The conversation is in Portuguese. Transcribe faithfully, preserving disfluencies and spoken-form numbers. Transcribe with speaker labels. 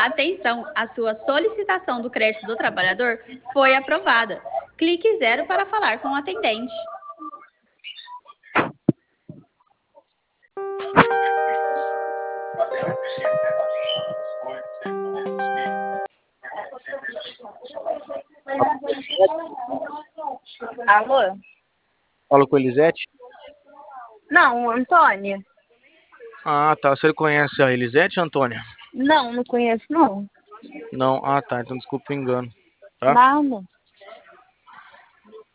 Speaker 1: Atenção, a sua solicitação do crédito do trabalhador foi aprovada. Clique zero para falar com o atendente.
Speaker 2: Alô?
Speaker 3: Falo com a Elisete?
Speaker 2: Não, Antônia.
Speaker 3: Ah, tá. Você conhece a Elisete, Antônia?
Speaker 2: Não, não conheço, não.
Speaker 3: Não. Ah, tá. Então desculpa o engano. Tá?
Speaker 2: Nada.